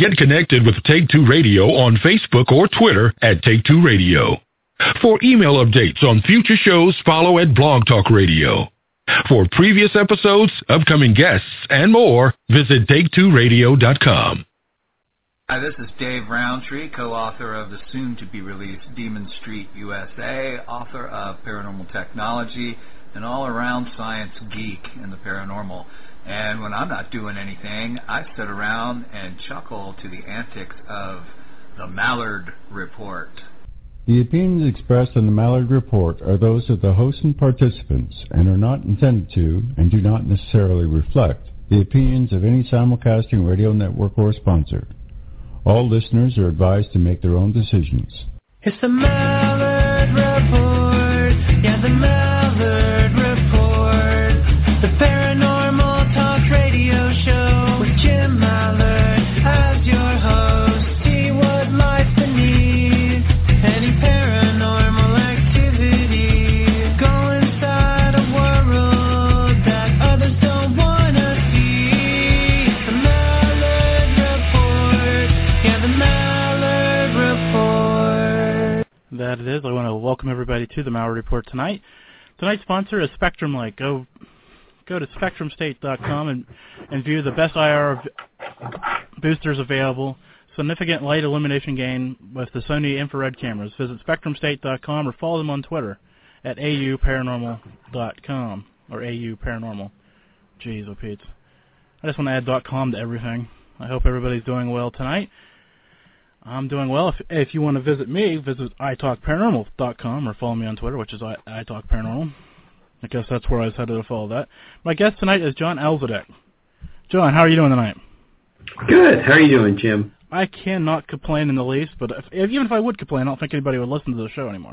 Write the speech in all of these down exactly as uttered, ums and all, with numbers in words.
Get connected with Take Two Radio on Facebook or Twitter at Take Two Radio. For email updates on future shows, follow at Blog Talk Radio. For previous episodes, upcoming guests, and more, visit take two radio dot com. Hi, this is Dave Roundtree, co-author of the soon-to-be-released Demon Street U S A, author of Paranormal Technology, an all-around science geek in the paranormal. And when I'm not doing anything, I sit around and chuckle to the antics of the Mallard Report. The opinions expressed on the Mallard Report are those of the host and participants and are not intended to and do not necessarily reflect the opinions of any simulcasting radio network or sponsor. All listeners are advised to make their own decisions. It's the Mallard Report, yeah, the Mallard Report, the paranormal talk radio show with Jim Mallard as your host. See what lies beneath any paranormal activity. Go inside a world that others don't want to see. It's the Mallard Report, yeah, the Mallard Report. That it is. I want to welcome everybody to the Mallard Report tonight. Tonight's sponsor is Spectrum Light. Go go to spectrum state dot com and, and view the best I R boosters available. Significant light illumination gain with the Sony infrared cameras. Visit spectrum state dot com or follow them on Twitter at A U paranormal dot com or A U paranormal. Jeez, oh Pete. I just want to add .com to everything. I hope everybody's doing well tonight. I'm doing well. If, if you want to visit me, visit i talk paranormal dot com or follow me on Twitter, which is I, iTalkParanormal. I guess that's where I was headed to follow that. My guest tonight is John Elzadek. John, how are you doing tonight? Good. How are you doing, Jim? I cannot complain in the least, but if, if, even if I would complain, I don't think anybody would listen to the show anymore.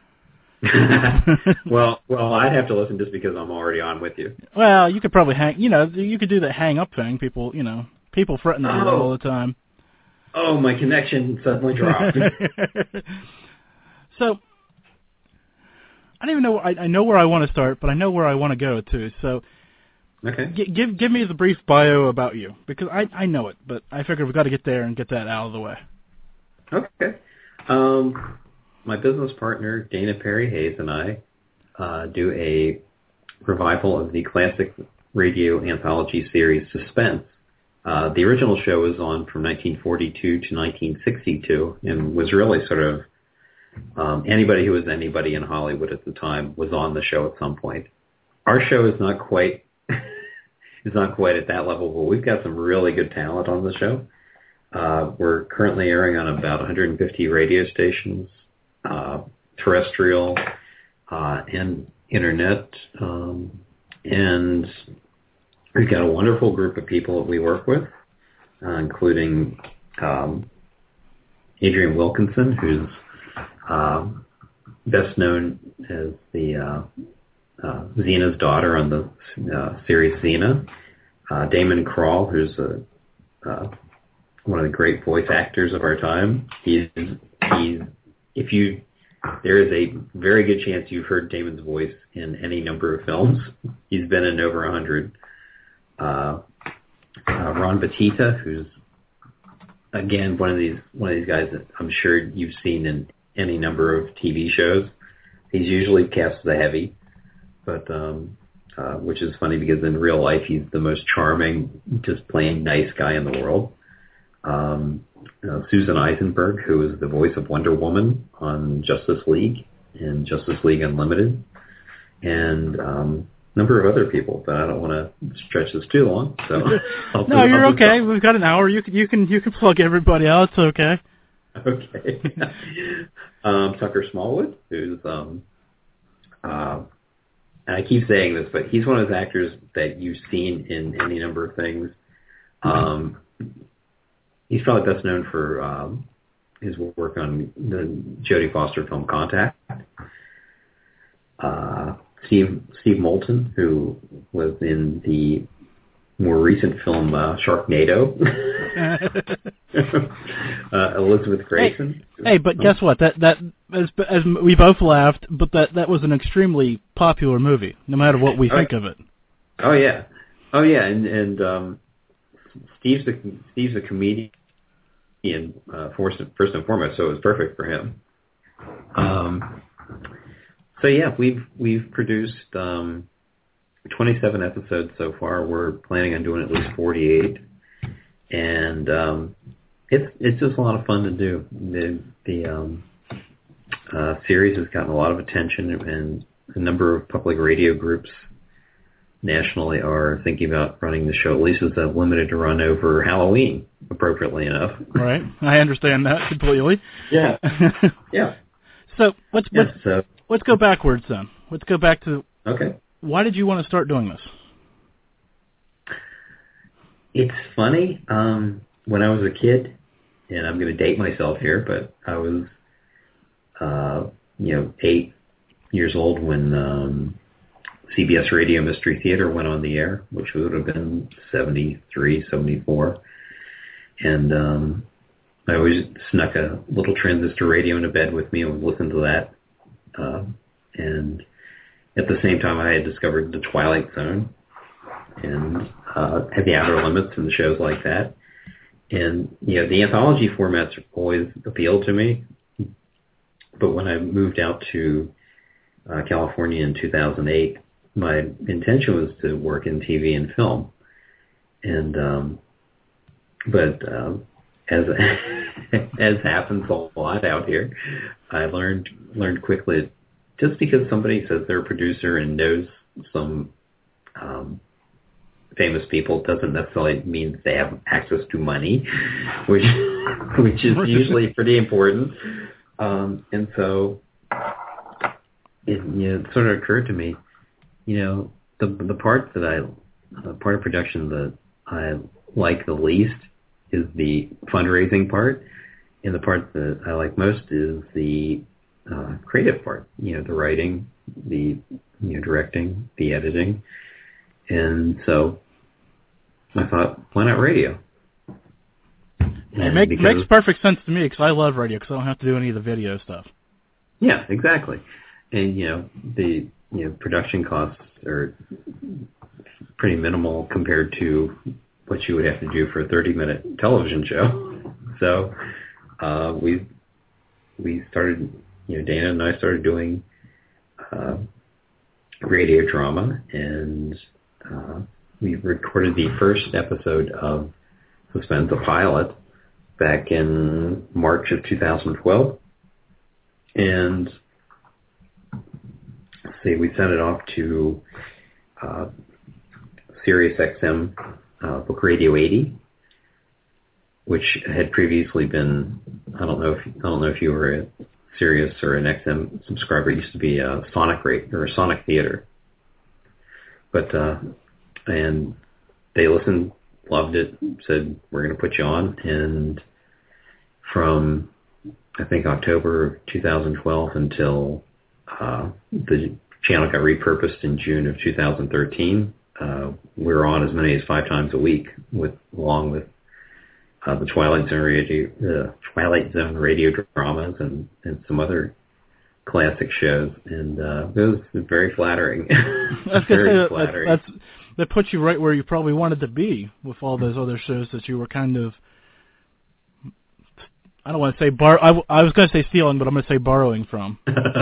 well, well, I'd have to listen just because I'm already on with you. Well, you could probably hang, you know, you could do that hang up thing. People, you know, people threaten to do that all the time. Oh, my connection suddenly dropped. So, I don't even know. I, I know where I want to start, but I know where I want to go too. So, okay, g- give give me the brief bio about you because I I know it, but I figure we've got to get there and get that out of the way. Okay. Um, my business partner Dana Perry Hayes and I uh, do a revival of the classic radio anthology series Suspense. Uh, the original show was on from nineteen forty-two to nineteen sixty-two and was really sort of um, anybody who was anybody in Hollywood at the time was on the show at some point. Our show is not quite is not quite at that level, but we've got some really good talent on the show. Uh, we're currently airing on about one hundred fifty radio stations, uh, terrestrial uh, and internet, um, and we've got a wonderful group of people that we work with, uh, including um, Adrian Wilkinson, who's uh, best known as the uh, uh, Xena's daughter on the uh, series Xena. Uh, Damon Krall, who's a, uh, one of the great voice actors of our time. He's, he's, if you, there is a very good chance you've heard Damon's voice in any number of films. He's been in over a hundred. Uh, uh, Ron Batista, who's again one of these one of these guys that I'm sure you've seen in any number of T V shows. He's usually cast as a heavy, but um, uh, which is funny because in real life he's the most charming, just plain nice guy in the world. Um, uh, Susan Eisenberg, who is the voice of Wonder Woman on Justice League and Justice League Unlimited, and um, number of other people, but I don't want to stretch this too long. So I'll no, do, you're I'll okay. We've got an hour. You can you can you can plug everybody out. It's okay. Okay. um, Tucker Smallwood, who's um, uh, and I keep saying this, but he's one of those actors that you've seen in any number of things. Um, he's probably best known for um, his work on the Jodie Foster film Contact. Uh, Steve Steve Moulton, who was in the more recent film uh, Sharknado. uh, Elizabeth Grayson. Hey, hey but oh. guess what? That that as, as we both laughed, but that, that was an extremely popular movie, no matter what we oh, think of it. Oh yeah, oh yeah, and and um, Steve's a Steve's a comedian and uh, first, first and foremost, so it was perfect for him. Um, so yeah, we've we've produced um, twenty-seven episodes so far. We're planning on doing at least forty-eight, and um, it's it's just a lot of fun to do. The the um, uh, series has gotten a lot of attention, and a number of public radio groups nationally are thinking about running the show, at least as a limited to run over Halloween, appropriately enough. Right. I understand that completely. Yeah. Yeah. So let's let's, yeah, so, let's go backwards then. Let's go back to okay. Why did you want to start doing this? It's funny. Um, when I was a kid, and I'm going to date myself here, but I was, uh, you know, eight years old when um, C B S Radio Mystery Theater went on the air, which would have been seventy-three, seventy-four. And um, I always snuck a little transistor radio into bed with me and would listen to that. Uh, and at the same time, I had discovered The Twilight Zone and uh, Heavy Outer Limits and shows like that. And, you know, the anthology formats always appealed to me. But when I moved out to uh, California in two thousand eight, my intention was to work in T V and film. And, um, but um, as as happens a lot out here, I learned learned quickly, just because somebody says they're a producer and knows some um, famous people doesn't necessarily mean they have access to money, which which is usually pretty important. Um, and so it, you know, it sort of occurred to me, you know, the the part that I, the part of production that I like the least is the fundraising part, and the part that I like most is the uh, creative part. You know, the writing, the you know directing, the editing, and so I thought, why not radio? It make, because, makes perfect sense to me because I love radio because I don't have to do any of the video stuff. Yeah, exactly. And, you know, the you know production costs are pretty minimal compared to what you would have to do for a thirty-minute television show. So uh, we we started, you know, Dana and I started doing uh, radio drama, and uh, we recorded the first episode of Suspense, a pilot, back in March of two thousand twelve. And let's see, we sent it off to uh, Sirius X M uh, Book Radio eighty, which had previously been, I don't know if I don't know if you were a Sirius or an X M subscriber. It used to be a Sonic rate or a Sonic Theater, but uh, and they listened, loved it, said we're going to put you on, and from I think October of two thousand twelve until uh, the channel got repurposed in June of two thousand thirteen, uh, we were on as many as five times a week, with along with uh, the Twilight Zone radio, uh, Twilight Zone radio dramas, and, and some other classic shows, and uh, it was very flattering. That's very that, flattering. That's, that puts you right where you probably wanted to be with all those other shows that you were kind of, I don't want to say bar. I, I was going to say stealing, but I'm going to say borrowing from.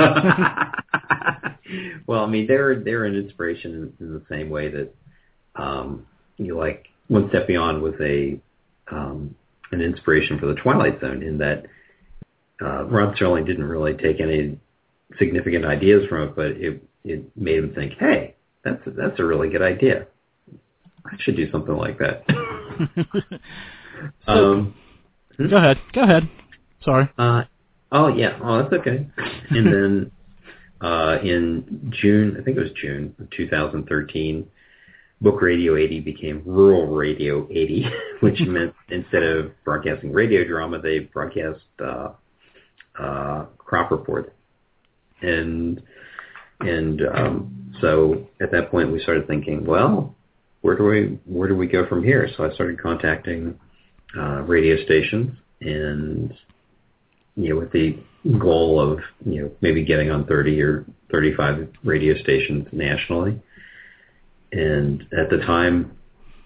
Well, I mean, they're they're an inspiration in, in the same way that um, you like One Step Beyond was a um, an inspiration for the Twilight Zone, in that uh, Rod Serling didn't really take any significant ideas from it, but it it made him think, hey, that's a, that's a really good idea. I should do something like that. so, um, Go ahead. Go ahead. Sorry. Uh, oh, yeah. Oh, that's okay. And then uh, in June, I think it was June of two thousand thirteen, Book Radio eighty became Rural Radio eighty, which meant instead of broadcasting radio drama, they broadcast uh, uh, crop reports. And and um, so at that point, we started thinking, well, where do we where do we go from here? So I started contacting uh, radio stations, and you know, with the goal of you know maybe getting on thirty or thirty-five radio stations nationally. And at the time,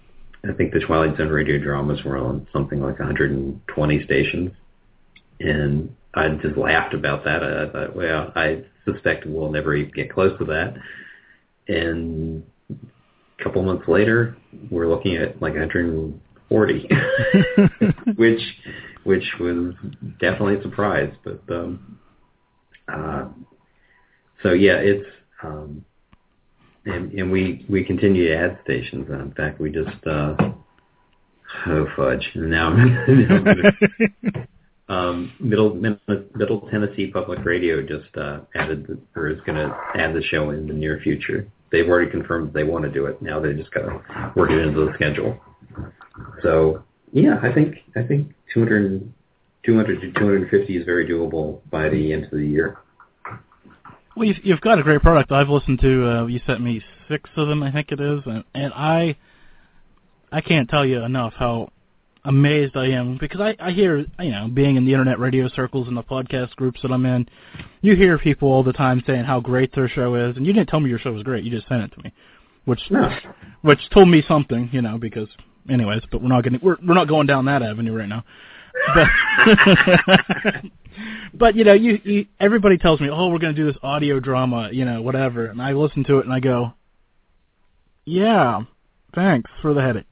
I think the Twilight Zone radio dramas were on something like one hundred twenty stations. And I just laughed about that. I thought, well, I suspect we'll never even get close to that. And a couple months later, we're looking at like one hundred forty, which which was definitely a surprise. But um, uh, so yeah, it's um, and and we we continue to add stations. In fact, we just uh, oh fudge now. now Um, Middle Middle Tennessee Public Radio just uh, added the, or is going to add the show in the near future. They've already confirmed they want to do it. Now they just got to work it into the schedule. So yeah, I think I think two hundred, two hundred to two hundred fifty is very doable by the end of the year. Well, you've, you've got a great product. I've listened to. Uh, you sent me six of them, I think it is, and, and I I can't tell you enough how amazed I am, because I, I hear, you know, being in the internet radio circles and the podcast groups that I'm in, you hear people all the time saying how great their show is, and you didn't tell me your show was great, you just sent it to me, which no. which told me something, you know, because, anyways, but we're not getting, we're, we're not going down that avenue right now. But, but you know, you, you everybody tells me, oh, we're going to do this audio drama, you know, whatever, and I listen to it and I go, yeah, thanks for the headache.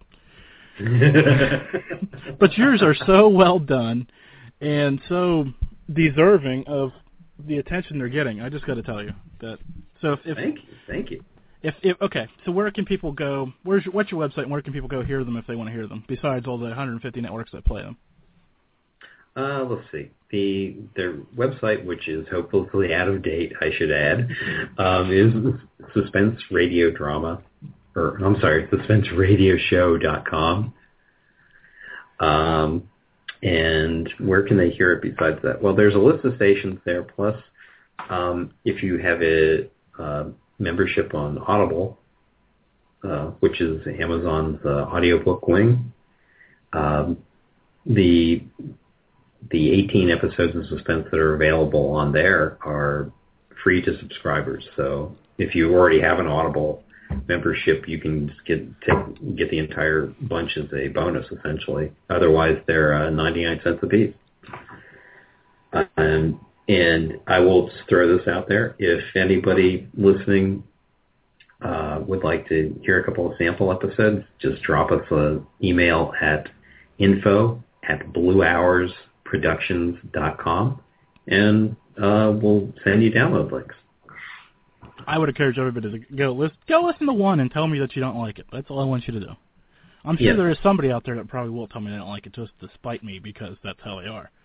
But yours are so well done and so deserving of the attention they're getting. I just got to tell you that. So if, if thank you, thank you. If, if okay, so where can people go? Where's your, what's your website? And where can people go hear them if they want to hear them? Besides all the one hundred fifty networks that play them. Uh, let's see. The their website, which is hopefully out of date, I should add, um, is Suspense Radio Drama. Or, I'm sorry, suspense radio show dot com. Um, and where can they hear it besides that? Well, there's a list of stations there. Plus, um, if you have a uh, membership on Audible, uh, which is Amazon's uh, audiobook wing, um, the the eighteen episodes of Suspense that are available on there are free to subscribers. So if you already have an Audible membership, you can just get take, get the entire bunch as a bonus, essentially. Otherwise, they're uh, ninety-nine cents a piece. Um, and I will just throw this out there. If anybody listening uh, would like to hear a couple of sample episodes, just drop us an email at info at blue hours productions dot com, and uh, we'll send you download links. I would encourage everybody to go listen, go listen to one and tell me that you don't like it. That's all I want you to do. I'm sure yes. there is somebody out there that probably will tell me they don't like it just to spite me because that's how they are.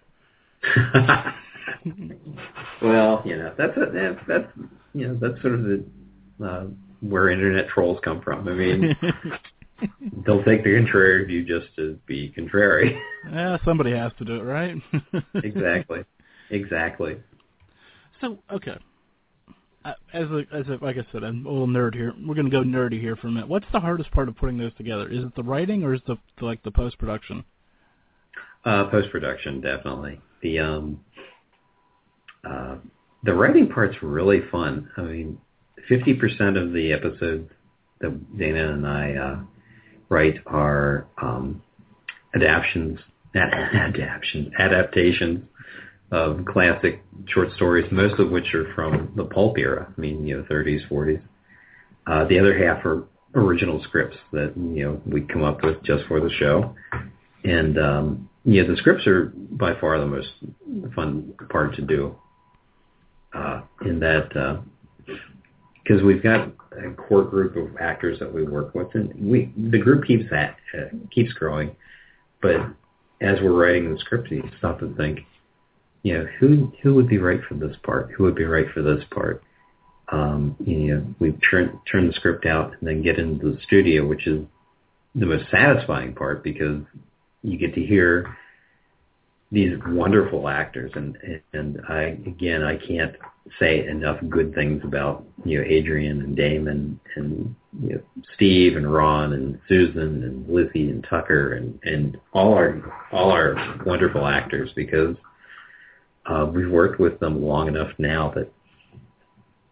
Well, you know, that's a, that's you know that's sort of the uh, where internet trolls come from. I mean, they'll take the contrary view just to be contrary. Yeah, somebody has to do it, right? Exactly. Exactly. So, okay. As a, as a, like I said, I'm a little nerd here. We're going to go nerdy here for a minute. What's the hardest part of putting those together? Is it the writing or is it the, like the post production? Uh, post production, definitely. The um, uh, the writing part's really fun. I mean, fifty percent of the episodes that Dana and I uh, write are um, adaptations, adaptations, adaptations. of classic short stories, most of which are from the pulp era. I mean, you know, thirties, forties. Uh, the other half are original scripts that, you know, we come up with just for the show. And, um, yeah, the scripts are by far the most fun part to do. Uh, in that, because uh, we've got a core group of actors that we work with, and we the group keeps that uh, keeps growing. But as we're writing the script, you stop and think, you know, who who would be right for this part? Who would be right for this part? Um, you know, we turn turn the script out and then get into the studio, which is the most satisfying part because you get to hear these wonderful actors, and and I again I can't say enough good things about, you know, Adrian and Damon and, you know, Steve and Ron and Susan and Lizzie and Tucker and, and all our all our wonderful actors, because Uh, we've worked with them long enough now that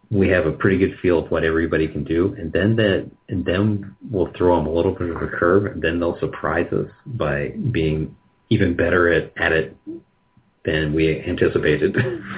we have a pretty good feel of what everybody can do, and then that, and then we'll throw them a little bit of a curve, and then they'll surprise us by being even better at, at it than we anticipated.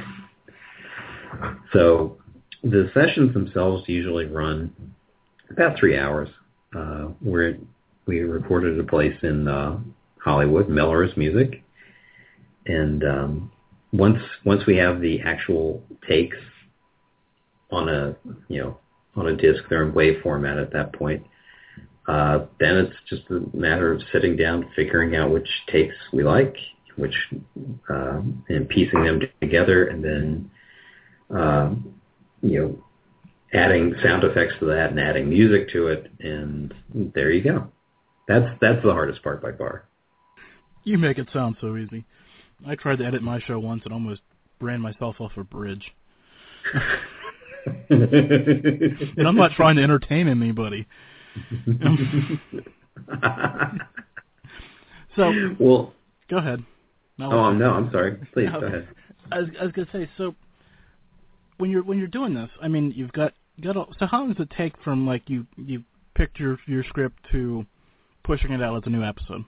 So the sessions themselves usually run about three hours. Uh, we're, we recorded a place in uh, Hollywood, Melrose Music, and um, once once we have the actual takes on a you know on a disc, they're in WAV format at that point. Uh, then it's just a matter of sitting down, figuring out which takes we like, which uh, and piecing them together, and then uh, you know adding sound effects to that and adding music to it, and there you go. That's that's the hardest part by far. You make it sound so easy. I tried to edit my show once and almost ran myself off a bridge. And I'm not trying to entertain anybody. So, well, go ahead. No, oh no, I'm sorry. Please no, go ahead. I was, I was going to say, so when you're when you're doing this, I mean, you've got got. A, so how long does it take from like you you picked your your script to pushing it out as a new episode?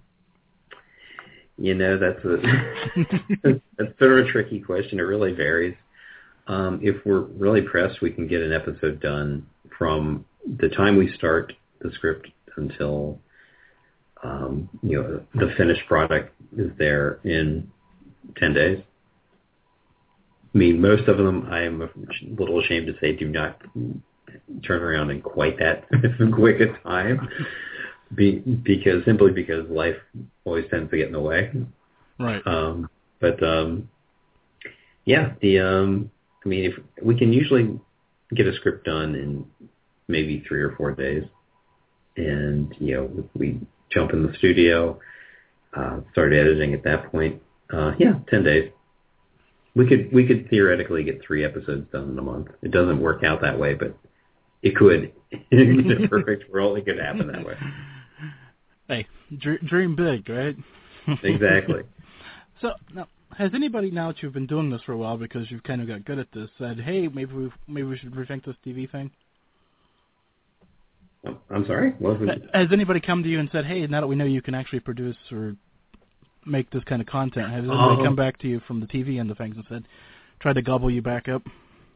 You know, that's a that's sort of a tricky question. It really varies. Um, if we're really pressed, we can get an episode done from the time we start the script until um, you know the finished product is there in ten days. I mean, most of them, I am a little ashamed to say, do not turn around in quite that quick a time. Be, because simply because life always tends to get in the way, right? Um, but um, yeah, the um, I mean, if we can usually get a script done in maybe three or four days, and you know, we jump in the studio, uh, start editing at that point. Uh, yeah, ten days. We could we could theoretically get three episodes done in a month. It doesn't work out that way, but it could. In a perfect world, it could happen that way. Hey, dream big, right? Exactly. So, now, has anybody, now that you've been doing this for a while, because you've kind of got good at this, said, hey, maybe we maybe we should rethink this T V thing? I'm sorry? What was it? Has anybody come to you and said, hey, now that we know you can actually produce or make this kind of content, has anybody oh. come back to you from the T V end of things and said, tried to gobble you back up?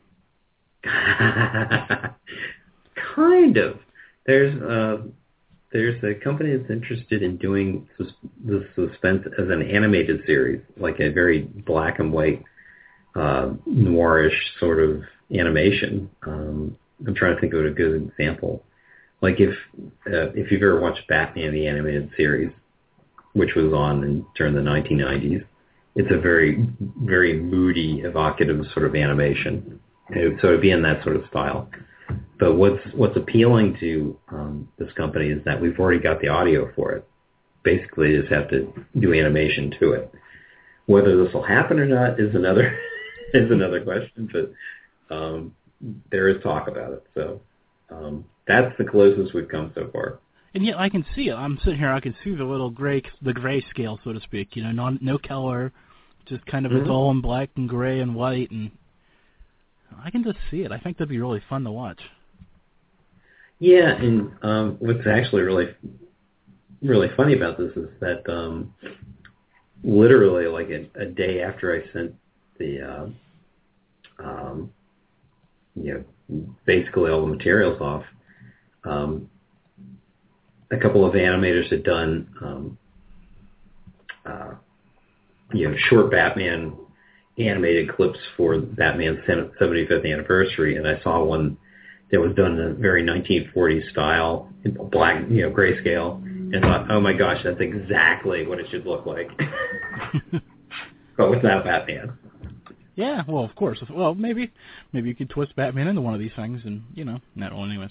Kind of. There's uh, there's a company that's interested in doing sus- the suspense as an animated series, like a very black and white, uh, noirish sort of animation. Um, I'm trying to think of a good example. Like if uh, if you've ever watched Batman the Animated Series, which was on in, during the nineteen nineties, it's a very, very moody, evocative sort of animation. So it'd be in that sort of style. But what's what's appealing to um, this company is that we've already got the audio for it. Basically, you just have to do animation to it. Whether this will happen or not is another is another question. But um, there is talk about it. So um, that's the closest we've come so far. And yet, I can see it. I'm sitting here. I can see the little gray, the gray scale, so to speak. You know, non, no color, just kind of mm-hmm. it's all in black and gray and white, and I can just see it. I think that'd be really fun to watch. Yeah, and um, what's actually really, really funny about this is that um, literally, like a, a day after I sent the, uh, um, you know, basically all the materials off, um, a couple of animators had done, um, uh, you know, short Batman animated clips for Batman's seventy-fifth anniversary, and I saw one that was done in a very nineteen forties style, black, you know, grayscale, and thought, oh my gosh, that's exactly what it should look like, but without Batman. Yeah, well, of course. Well, maybe, maybe you could twist Batman into one of these things, and you know, not well, anyways.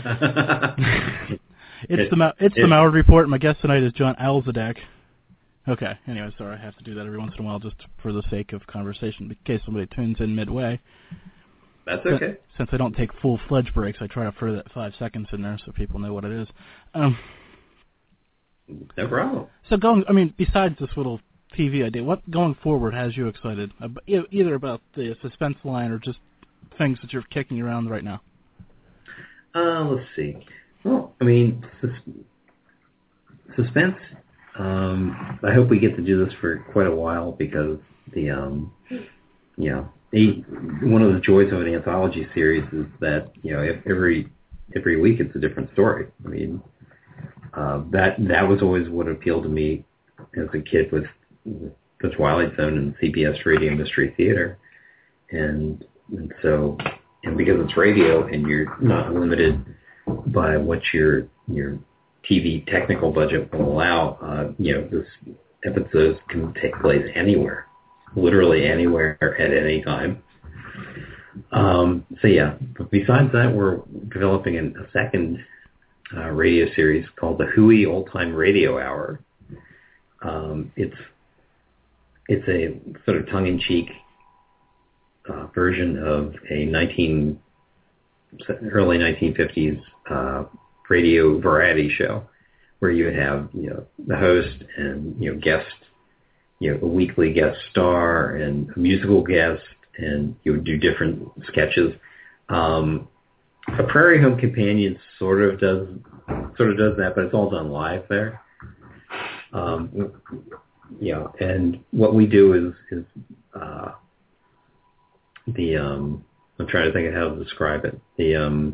It's it, the it's it, the Mallard Report. My guest tonight is John Alzadak. Okay. Anyway, sorry, I have to do that every once in a while just for the sake of conversation, in case somebody tunes in midway. That's okay. Since, since I don't take full-fledged breaks, I try to throw that five seconds in there so people know what it is. Um, no problem. So going, I mean, besides this little T V idea, what going forward has you excited? Either about the suspense line or just things that you're kicking around right now? Uh, let's see. Well, I mean, sus- suspense. Um, I hope we get to do this for quite a while because the, um, you know, a, one of the joys of an anthology series is that, you know, if every every week it's a different story. I mean, uh, that that was always what appealed to me as a kid with the Twilight Zone and C B S Radio Mystery Theater, and and so and because it's radio and you're not limited by what your your T V technical budget will allow, uh, you know, this episodes can take place anywhere, literally anywhere at any time. Um, so yeah, but besides that, we're developing an, a second uh, radio series called the Hooey Old Time Radio Hour. Um, it's it's a sort of tongue-in-cheek uh, version of a nineteen early nineteen fifties uh, radio variety show where you would have, you know, the host and, you know, guest, you know, a weekly guest star and a musical guest, and you would do different sketches. Um, a Prairie Home Companion sort of does sort of does that, but it's all done live there. Um, yeah, and what we do is is uh, the um, I'm trying to think of how to describe it. The um,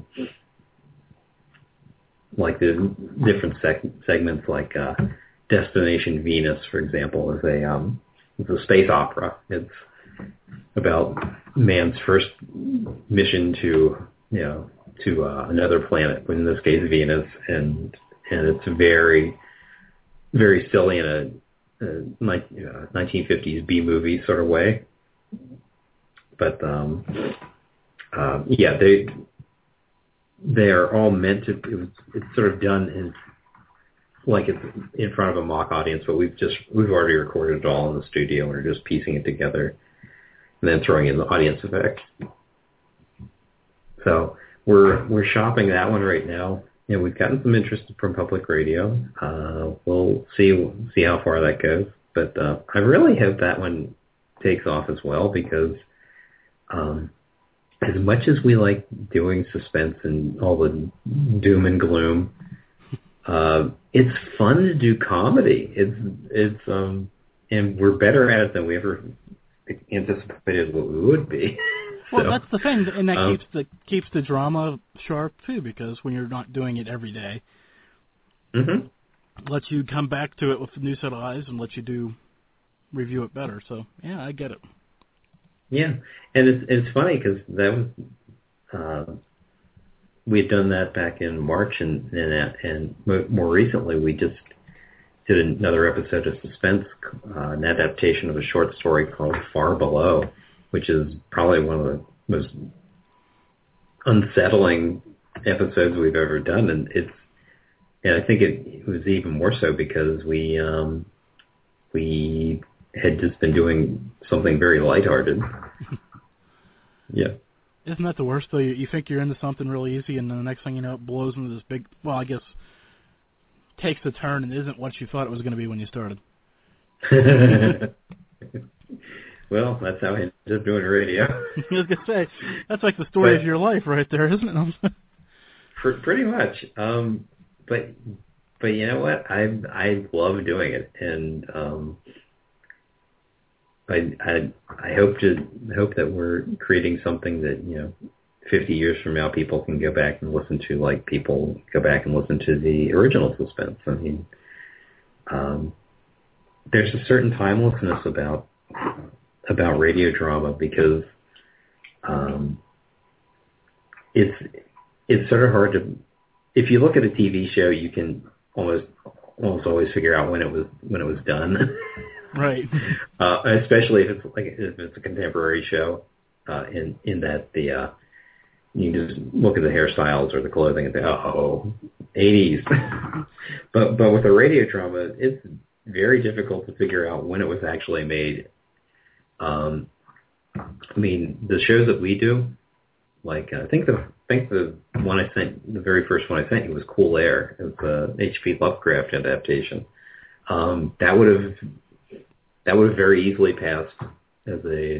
like the different seg- segments, like uh, Destination Venus, for example, is a um, it's a space opera. It's about man's first mission to, you know, to uh, another planet, in this case Venus, and and it's very, very silly in a, a nineteen fifties B movie sort of way. But um, uh, yeah, they they are all meant to. It was, it's sort of done in like it's in front of a mock audience, but we've just we've already recorded it all in the studio, and we're just piecing it together and then throwing in the audience effects. So we're we're shopping that one right now, and we've gotten some interest from public radio. Uh, we'll see see how far that goes, but uh, I really hope that one takes off as well, because um, as much as we like doing suspense and all the doom and gloom, uh, it's fun to do comedy. It's it's um, and we're better at it than we ever anticipated what we would be. Well, so, that's the thing, and that um, keeps the keeps the drama sharp too, because when you're not doing it every day, mm-hmm. it lets you come back to it with a new set of eyes and lets you do review it better. So yeah, I get it. Yeah, and it's it's funny because that was uh, we had done that back in March, and and and more recently we just did another episode of Suspense, uh, an adaptation of a short story called Far Below, which is probably one of the most unsettling episodes we've ever done, and it's and I think it, it was even more so because we um, we had just been doing something very lighthearted. Yeah. Isn't that the worst though? You, you think you're into something really easy, and then the next thing you know, it blows into this big. Well, I guess takes a turn and isn't what you thought it was going to be when you started. Well, that's how I ended up doing radio. I was going to say, that's like the story but, of your life right there, isn't it? for, pretty much. Um, but but you know what? I I love doing it, and um, I I I hope to hope that we're creating something that, you know, fifty years from now people can go back and listen to, like people go back and listen to the original Suspense. I mean, um, there's a certain timelessness about about radio drama, because um, it's it's sort of hard to, if you look at a T V show, you can almost almost always figure out when it was when it was done. Right. uh, especially if it's like if it's a contemporary show, uh, in in that the uh, you can just look at the hairstyles or the clothing and say, oh, eighties. but but with a radio drama, it's very difficult to figure out when it was actually made. Um, I mean, the shows that we do, like uh, I think the I think the one I sent, the very first one I sent you was Cool Air. It was the H P Lovecraft adaptation. Um, that would have that would have very easily passed as a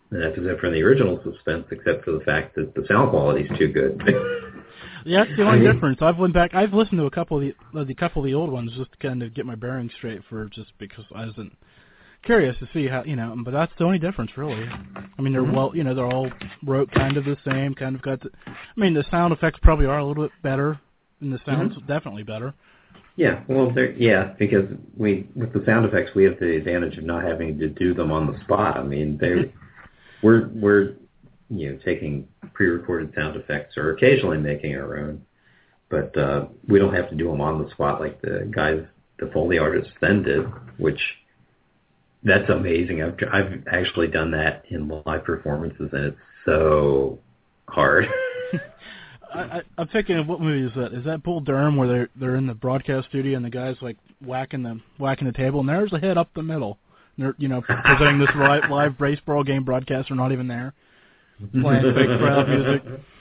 an episode from the original Suspense, except for the fact that the sound quality is too good. Yeah, that's the only difference. I've went back. I've listened to a couple of the, the couple of the old ones just to kind of get my bearings straight for just because I wasn't curious to see how you know. But that's the only difference, really. I mean, they're Mm-hmm. well, you know, they're all wrote kind of the same, kind of got. The, I mean, the sound effects probably are a little bit better, and the sound's Mm-hmm. definitely better. Yeah, well, they're, yeah, because we with the sound effects we have the advantage of not having to do them on the spot. I mean, they we're we're you know taking pre-recorded sound effects or occasionally making our own, but uh, we don't have to do them on the spot like the guys, the Foley artists then did, which that's amazing. I've I've actually done that in live performances, and it's so hard. I, I, I'm thinking of what movie is that? Is that Bull Durham where they're they're in the broadcast studio and the guy's like whacking the whacking the table and there's a head up the middle. And they're you know presenting this live, live baseball game broadcast. They're not even there. Playing fake crowd music.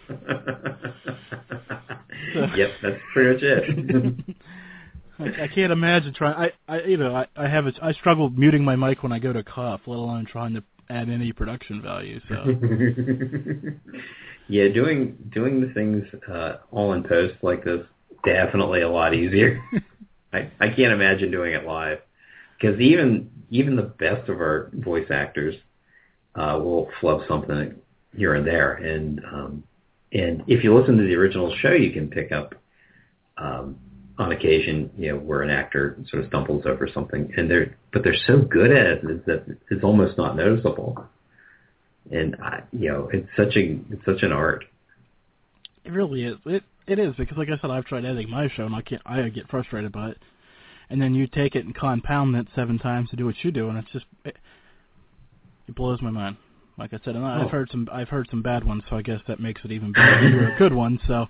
So, yep, that's pretty much it. I, I can't imagine trying. I, I you know I I have a, I struggle muting my mic when I go to cough, let alone trying to add any production value. So. Yeah, doing doing the things uh, all in post like this definitely a lot easier. I I can't imagine doing it live because even even the best of our voice actors uh, will flub something here and there, and um, and if you listen to the original show, you can pick up um, on occasion, you know, where an actor sort of stumbles over something, and they're but they're so good at it that it's almost not noticeable. And I, you know, it's such a it's such an art. It really is. It it is because, like I said, I've tried editing my show, and I can't. I get frustrated by it. And then you take it and compound that seven times to do what you do, and it's just it, it blows my mind. Like I said, and I've oh. heard some I've heard some bad ones, so I guess that makes it even better to hear a good one. So.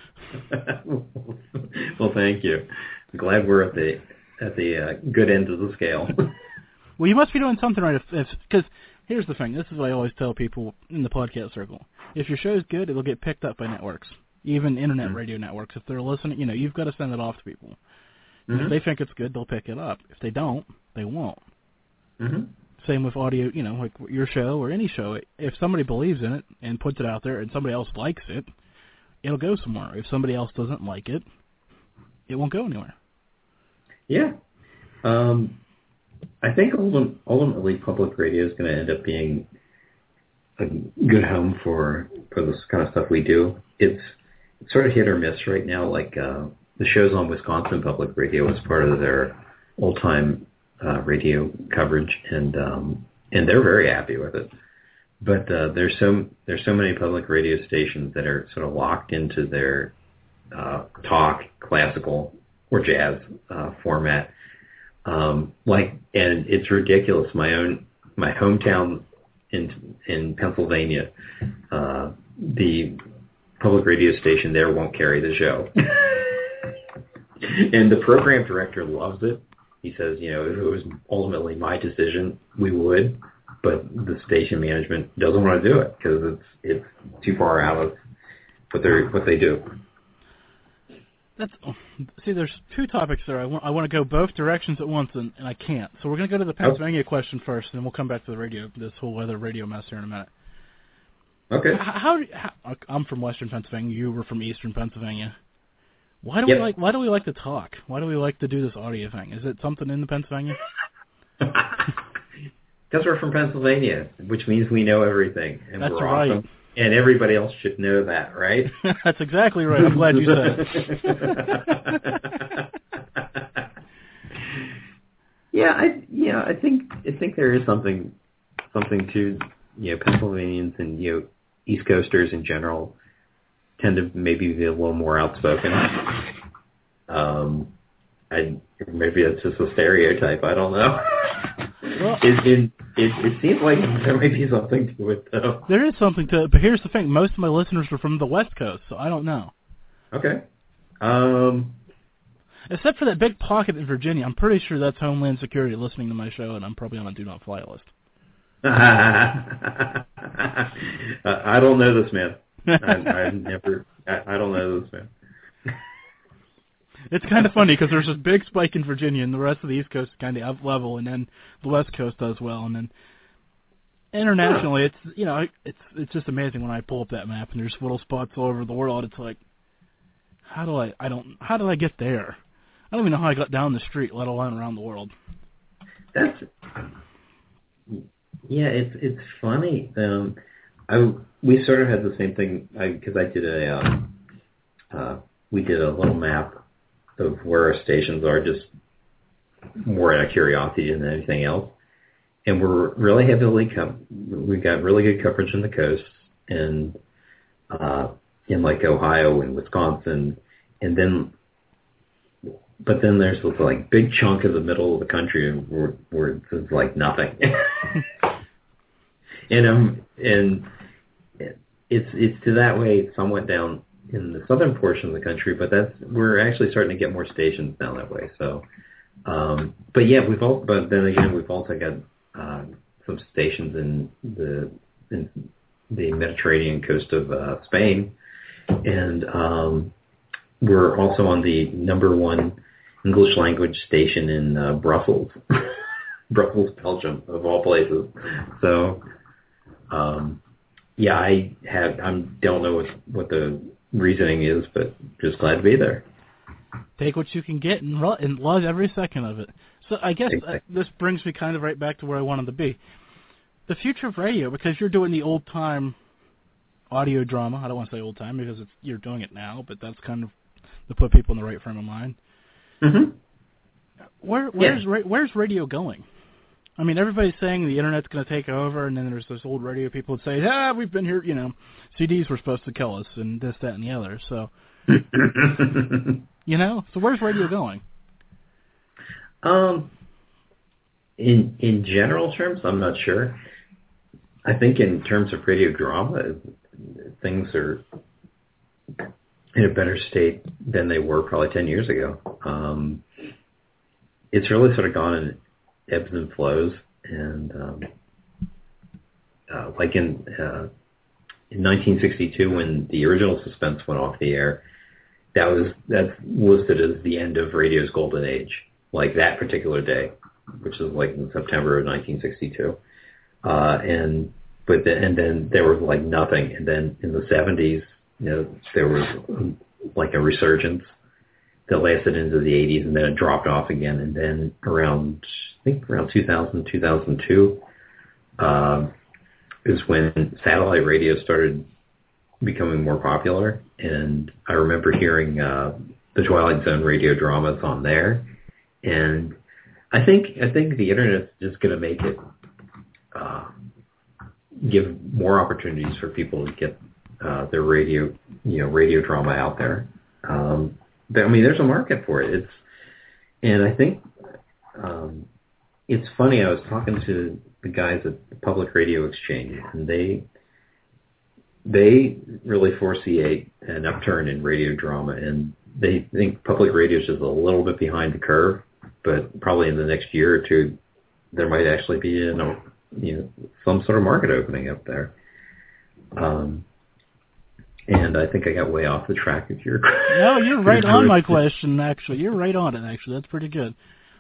Well, thank you. I'm glad we're at the at the uh, good end of the scale. Well, you must be doing something right, if because. Here's the thing. This is what I always tell people in the podcast circle. If your show's good, it'll get picked up by networks, even internet mm-hmm. radio networks. If they're listening, you know, you've got to send it off to people. Mm-hmm. If they think it's good, they'll pick it up. If they don't, they won't. Mm-hmm. Same with audio, you know, like your show or any show. If somebody believes in it and puts it out there and somebody else likes it, it'll go somewhere. If somebody else doesn't like it, it won't go anywhere. Yeah. Um I think ultimately public radio is going to end up being a good home for, for this kind of stuff we do. It's, it's sort of hit or miss right now. Like uh, the shows on Wisconsin Public Radio is part of their old-time uh, radio coverage, and um, and they're very happy with it. But uh, there's so there's so many public radio stations that are sort of locked into their uh, talk, classical, or jazz uh, format. Um, like, and it's ridiculous. My own, my hometown in in Pennsylvania, uh, the public radio station there won't carry the show, and the program director loves it. He says, you know, if it was ultimately my decision, we would, but the station management doesn't want to do it because it's it's too far out of what they what they do. That's see. There's two topics there. I want I want to go both directions at once, and, and I can't. So we're going to go to the Pennsylvania oh. question first, and then we'll come back to the radio. This whole other radio mess here in a minute. Okay. How, how, how I'm from Western Pennsylvania. You were from Eastern Pennsylvania. Why do yep. we like Why do we like to talk? Why do we like to do this audio thing? Is it something in the Pennsylvania? Because we're from Pennsylvania, which means we know everything, and That's we're right. awesome. And everybody else should know that, right? That's exactly right. I'm glad you said it. yeah, I yeah, I think I think there is something something to you know Pennsylvanians and you know East Coasters in general tend to maybe be a little more outspoken. Um, I maybe that's just a stereotype. I don't know. Well, it, it, it, it seems like there might be something to it, though. There is something to it, but here's the thing. Most of my listeners are from the West Coast, so I don't know. Okay. Um, Except for that big pocket in Virginia. I'm pretty sure that's Homeland Security listening to my show, and I'm probably on a do-not-fly list. uh, I don't know this man. I, I've never... I, I don't know this man. It's kind of funny because there's this big spike in Virginia, and the rest of the East Coast is kind of up level, and then the West Coast does well, and then internationally, it's you know, it's it's just amazing when I pull up that map and there's little spots all over the world. It's like, how do I? I don't. How did I get there? I don't even know how I got down the street, let alone around the world. That's yeah. It's it's funny. Um, I we sort of had the same thing because I, I did a um, uh, we did a little map of where our stations are, just more out of curiosity than anything else. And we're really heavily co- we've got really good coverage on the coast and uh, in like Ohio and Wisconsin, and then but then there's this like big chunk of the middle of the country where, where there's like nothing. and um and it's it's to that way somewhat down in the southern portion of the country, but that's we're actually starting to get more stations down that way. So, um, but yeah, we've all but then again we've also got uh, some stations in the in the Mediterranean coast of uh, Spain, and um, we're also on the number one English language station in uh, Brussels, Brussels, Belgium, of all places. So, um, yeah, I have I don't know what what the reasoning is, but just glad to be there. Take what you can get and, ro- and love every second of it. So I guess exactly. uh, this brings me kind of right back to where I wanted to be. The future of radio, because you're doing the old-time audio drama. I don't want to say old-time because it's, you're doing it now, but that's kind of to put people in the right frame of mind. Mm-hmm. Where, where's, yeah. ra- where's radio going? I mean, everybody's saying the Internet's going to take over, and then there's those old radio people that say, ah, we've been here, you know, C Ds were supposed to kill us, and this, that, and the other. So, you know, so where's radio going? Um, in in general terms, I'm not sure. I think in terms of radio drama, things are in a better state than they were probably ten years ago. Um, it's really sort of gone in ebbs and flows, and um, uh, like in uh, in nineteen sixty-two, when the original Suspense went off the air, that was that's listed as the end of radio's golden age. Like that particular day, which is like in September of nineteen sixty-two, uh, and but the, and then there was like nothing, and then in the seventies, you know, there was like a resurgence that lasted into the eighties, and then it dropped off again, and then around I think around two thousand, two thousand two, uh, is when satellite radio started becoming more popular, and I remember hearing uh, the Twilight Zone radio dramas on there. And I think I think the Internet's just going to make it uh, give more opportunities for people to get uh, their radio, you know, radio drama out there. Um, but, I mean, there's a market for it. It's and I think um, it's funny. I was talking to the guys at the Public Radio Exchange, and they they really foresee a, an upturn in radio drama, and they think public radio is just a little bit behind the curve. But probably in the next year or two, there might actually be you know, you know some sort of market opening up there. Um, and I think I got way off the track of your question. No, you're right on my question, actually. You're right on it, actually. That's pretty good.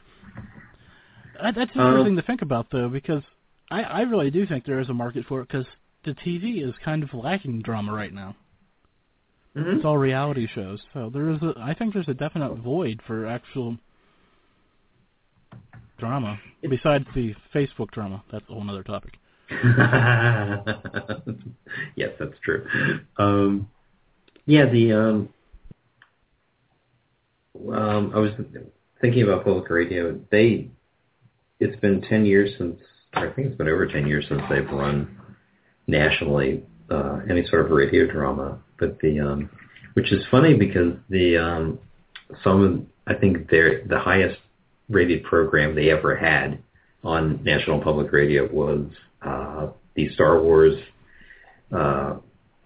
Uh, that's interesting um, to think about, though, because I, I really do think there is a market for it, because the T V is kind of lacking drama right now. Mm-hmm. It's all reality shows. So there is a, I think there's a definite void for actual drama, besides the Facebook drama. That's a whole other topic. Yes, that's true. Um, yeah, the um, um, I was thinking about public radio. They, it's been ten years since, I think it's been over ten years since they've run nationally uh, any sort of radio drama. But the, um, which is funny because the um, some, I think they're the highest rated program they ever had on National Public Radio was uh, the Star Wars. Uh,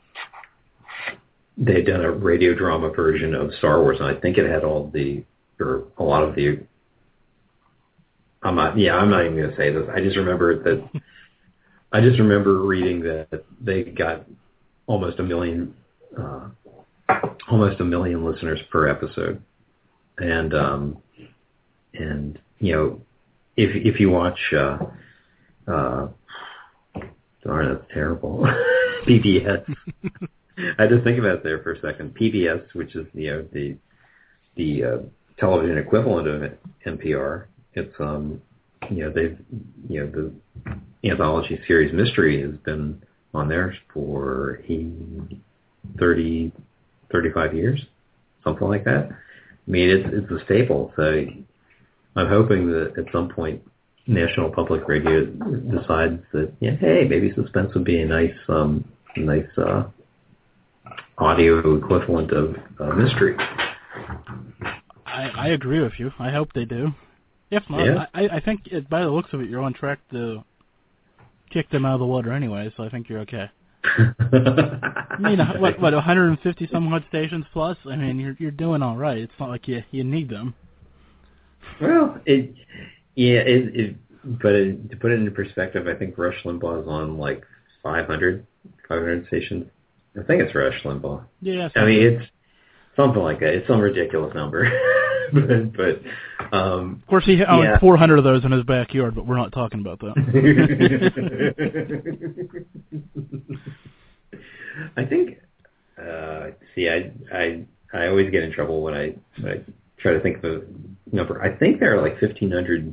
they'd done a radio drama version of Star Wars, and I think it had all the, or a lot of the. I'm not. Yeah, I'm not even going to say this. I just remember that. I just remember reading that they got almost a million, uh, almost a million listeners per episode, and. Um, And, you know, if if you watch uh, uh, Darn, that's terrible. P B S. I just think about it there for a second. P B S, which is you know the the uh, television equivalent of N P R. It's um you know they've you know the anthology series Mystery has been on there for thirty, thirty-five years, something like that. I mean, it's it's a staple. So I'm hoping that at some point National Public Radio decides that, yeah, hey, maybe suspense would be a nice, um, nice uh, audio equivalent of uh, Mystery. I, I agree with you. I hope they do. If not, yeah. I, I think it, by the looks of it, you're on track to kick them out of the water anyway, so I think you're okay. I mean, what, what, one hundred fifty some odd stations plus? I mean, you're you're doing all right. It's not like you you need them. Well, it, yeah, it, it but it, to put it into perspective, I think Rush Limbaugh is on like five hundred, five hundred stations. I think it's Rush Limbaugh. Yeah. I mean, it's something like that. It's some ridiculous number. but, but um, of course, he owns yeah. four hundred of those in his backyard, but we're not talking about that. I think. Uh, see, I I I always get in trouble when I when I try to think of a number. I think there are like fifteen hundred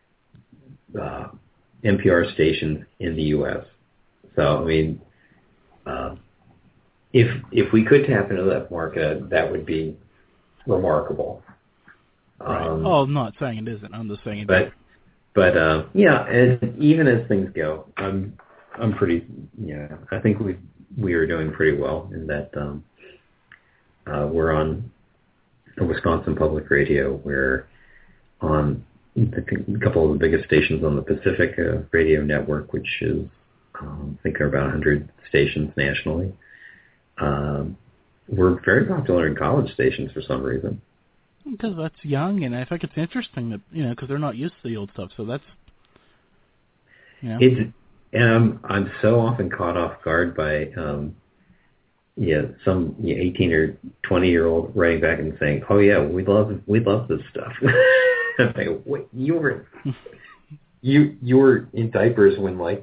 uh, N P R stations in the U S. So I mean, uh, if if we could tap into that market, that would be remarkable. Right. Um, oh, I'm not saying it isn't. I'm just saying it but, is. But uh, yeah, and even as things go, I'm I'm pretty. Yeah, I think we we are doing pretty well in that. Um, uh, we're on Wisconsin Public Radio. We're on a couple of the biggest stations on the Pacific uh, Radio Network, which is um, I think there are about one hundred stations nationally. Um, we're very popular in college stations for some reason. Because that's young, and I think it's interesting that, you know, because they're not used to the old stuff, so that's, you know. It's, and I'm, I'm so often caught off guard by, um, yeah, some you know, eighteen or twenty year old writing back and saying, "Oh yeah, we love, we love this stuff." I'm like, wait, you were, you, you were in diapers when like,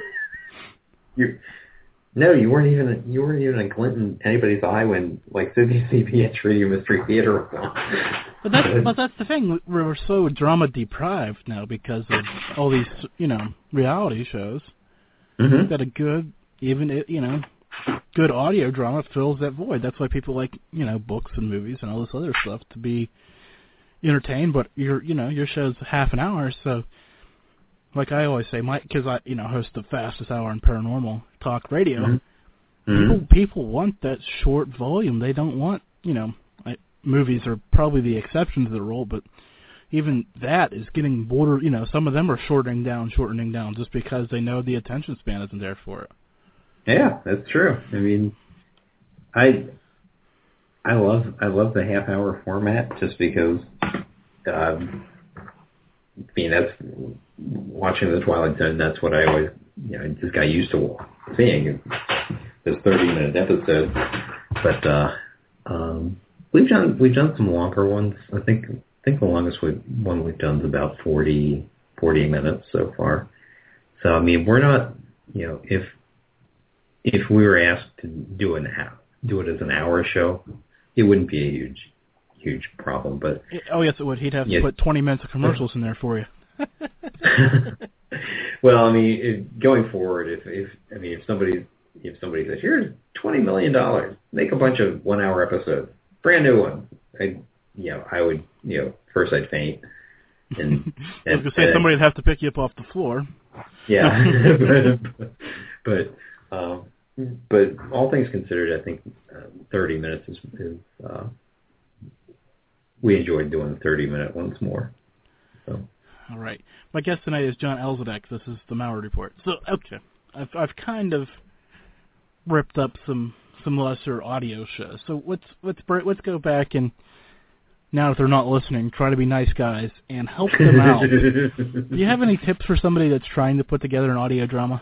you. No, you weren't even you weren't even a glint in anybody's eye when like C B S Radio Mystery Theater was on. But that's but that's the thing. We're so drama deprived now because of all these you know reality shows. Mm-hmm. That a good even you know good audio drama fills that void. That's why people like you know books and movies and all this other stuff to be entertained. But your you know your show's half an hour, so. Like I always say, my because I you know host the fastest hour in paranormal talk radio. Mm-hmm. People people want that short volume. They don't want you know I, movies are probably the exception to the rule, but even that is getting border. You know, some of them are shortening down, shortening down, just because they know the attention span isn't there for it. Yeah, that's true. I mean, I I love I love the half hour format just because. Um, I mean, that's watching the Twilight Zone. That's what I always, you know, just got used to seeing this thirty-minute episode. But uh, um, we've done we've done some longer ones. I think I think the longest we, one we've done is about forty, forty minutes so far. So I mean, we're not, you know, if if we were asked to do an hour, do it as an hour show, it wouldn't be a huge. huge problem, but oh yes, it would. He'd have to yeah. put twenty minutes of commercials in there for you. Well, I mean, if, going forward, if, if I mean, if somebody if somebody says, "Here's twenty million dollars, make a bunch of one-hour episodes, brand new ones," I, you know, I would, you know, first I'd faint. And, I was gonna say somebody would have to pick you up off the floor. Yeah, but but, um, but all things considered, I think uh, thirty minutes is. is uh, we enjoyed doing the thirty-minute ones more. So. All right. My guest tonight is John Elzadek. This is the Maurer Report. So, okay, I've I've kind of ripped up some, some lesser audio shows. So let's let's let's go back and now that they're not listening, try to be nice guys and help them out. Do you have any tips for somebody that's trying to put together an audio drama?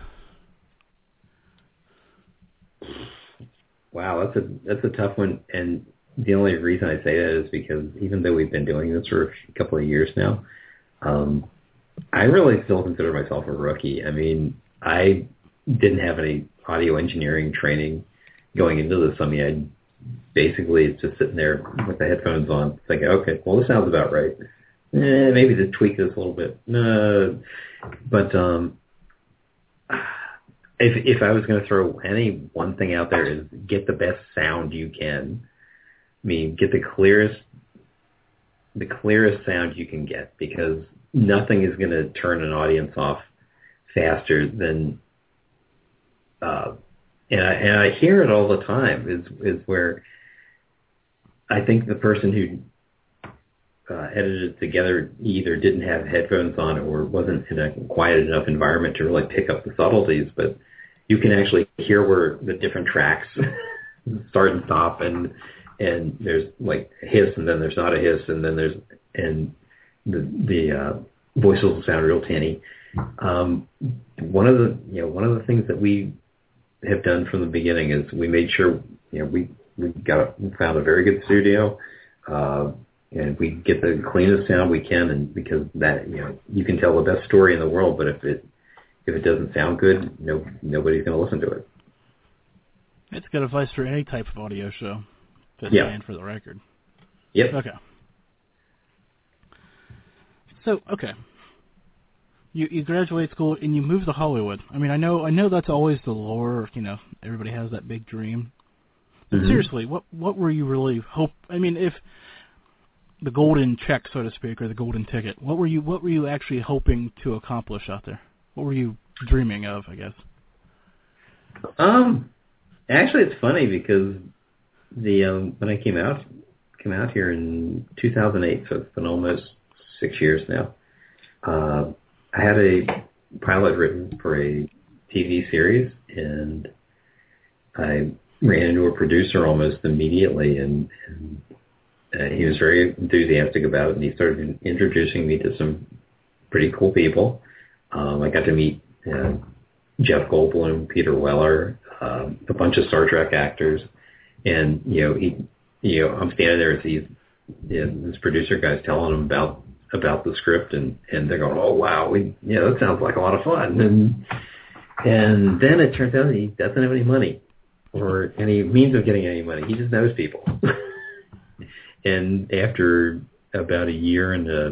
Wow, that's a that's a tough one, and the only reason I say that is because even though we've been doing this for a couple of years now, um, I really still consider myself a rookie. I mean, I didn't have any audio engineering training going into this. I mean, I basically it's just sitting there with the headphones on, thinking, okay, well, this sounds about right. Eh, maybe to tweak this a little bit. No, but um, if if I was going to throw any one thing out there is get the best sound you can. I mean, get the clearest the clearest sound you can get, because nothing is going to turn an audience off faster than. Uh, and I and I hear it all the time. Is is where I think the person who Uh, edited it together either didn't have headphones on or wasn't in a quiet enough environment to really pick up the subtleties, but you can actually hear where the different tracks start and stop, and and there's like a hiss, and then there's not a hiss, and then there's and the the uh, voices will sound real tinny. Um, one of the you know one of the things that we have done from the beginning is we made sure you know we we got we found a very good studio. Uh, And we get the cleanest sound we can, and because that, you know, you can tell the best story in the world, but if it if it doesn't sound good, no nobody's going to listen to it. It's good advice for any type of audio show to yeah. stand for the record. Yep. Okay. So okay, you you graduate school and you move to Hollywood. I mean, I know I know that's always the lure. You know, everybody has that big dream. But mm-hmm. seriously, what what were you really hope? I mean, if the golden check, so to speak, or the golden ticket. What were you What were you actually hoping to accomplish out there? What were you dreaming of, I guess? Um, actually, it's funny because the um, when I came out came out here in two thousand eight, so it's been almost six years now. Uh, I had a pilot written for a T V series, and I ran into a producer almost immediately, and. and Uh, he was very enthusiastic about it, and he started introducing me to some pretty cool people. Um, I got to meet uh, Jeff Goldblum, Peter Weller, uh, a bunch of Star Trek actors, and you know, he, you know, I'm standing there as he's, you know, this producer guy's telling him about about the script, and, and they're going, "Oh wow, we, yeah, that sounds like a lot of fun." And and then it turns out he doesn't have any money or any means of getting any money. He just knows people. And after about a year and a,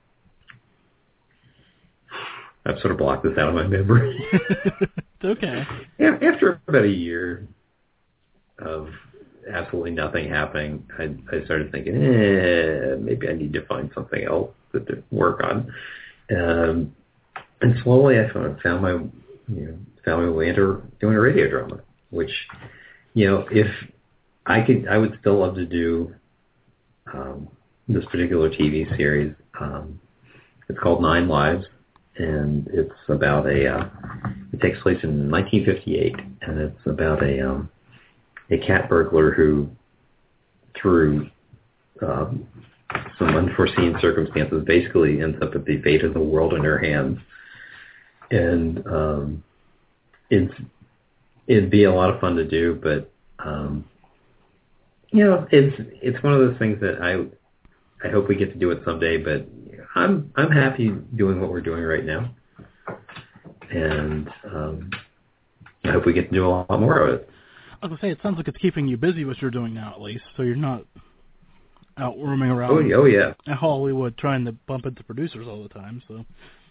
I've sort of blocked this out of my memory. It's okay. After about a year of absolutely nothing happening, I, I started thinking, eh, maybe I need to find something else to work on. Um, and slowly I found, found my, you know, found my way into doing a radio drama, which, you know, if I could, I would still love to do. Um, this particular T V series. Um, it's called Nine Lives, and it's about a. Uh, it takes place in nineteen fifty-eight, and it's about a um, a cat burglar who, through um, some unforeseen circumstances, basically ends up with the fate of the world in her hands, and um, it's it'd be a lot of fun to do, but. Um, You know, it's it's one of those things that I I hope we get to do it someday, but I'm I'm happy doing what we're doing right now, and um, I hope we get to do a lot more of it. I was gonna say, it sounds like it's keeping you busy what you're doing now, at least, so you're not out roaming around. Oh, oh yeah. At Hollywood trying to bump into producers all the time. So.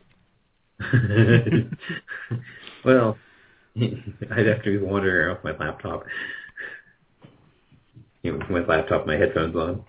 Well, I'd have to be wandering around with my laptop. You know, with my laptop, my headphones on,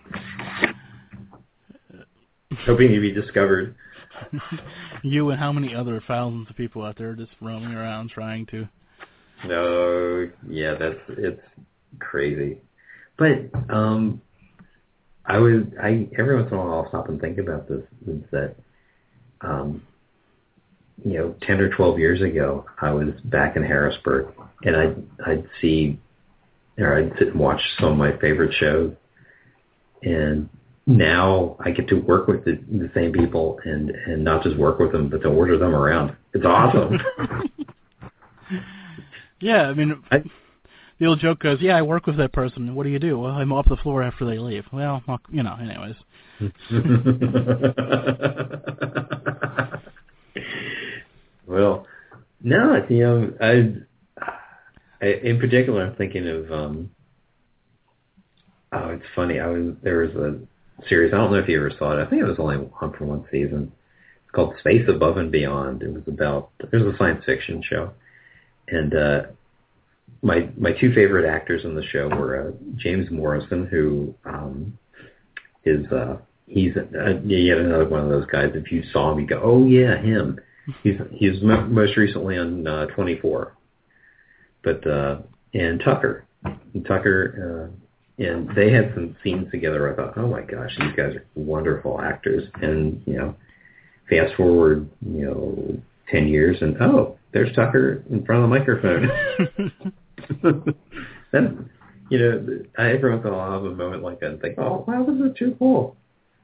hoping to be discovered. You and how many other thousands of people out there just roaming around trying to? No, yeah, that's it's crazy. But um, I was I every once in a while I'll stop and think about this. Is that um, you know, ten or twelve years ago, I was back in Harrisburg, and I'd I'd see. Or I'd sit and watch some of my favorite shows, and now I get to work with the, the same people, and, and not just work with them, but to order them around. It's awesome. Yeah, I mean, I, the old joke goes, "Yeah, I work with that person. What do you do?" "Well, I mop the floor after they leave." Well, you know, anyways. Well, No, you know, I, I in particular, I'm thinking of. Um, oh, it's funny. I was there was a series. I don't know if you ever saw it. I think it was only on for one season. It's called Space Above and Beyond. It was about. It was a science fiction show, and uh, my my two favorite actors in the show were uh, James Morrison, who um, is uh, he's uh, yet another one of those guys. If you saw him, you go, oh yeah, him. He's he's mo- most recently on uh, twenty-four, but uh, and Tucker, and Tucker, uh, and they had some scenes together. I thought, oh my gosh, these guys are wonderful actors. And you know, fast forward, you know, ten years, and oh, there's Tucker in front of the microphone. Then, you know, I every once in a while have a moment like that and think, oh, wow, this is too cool.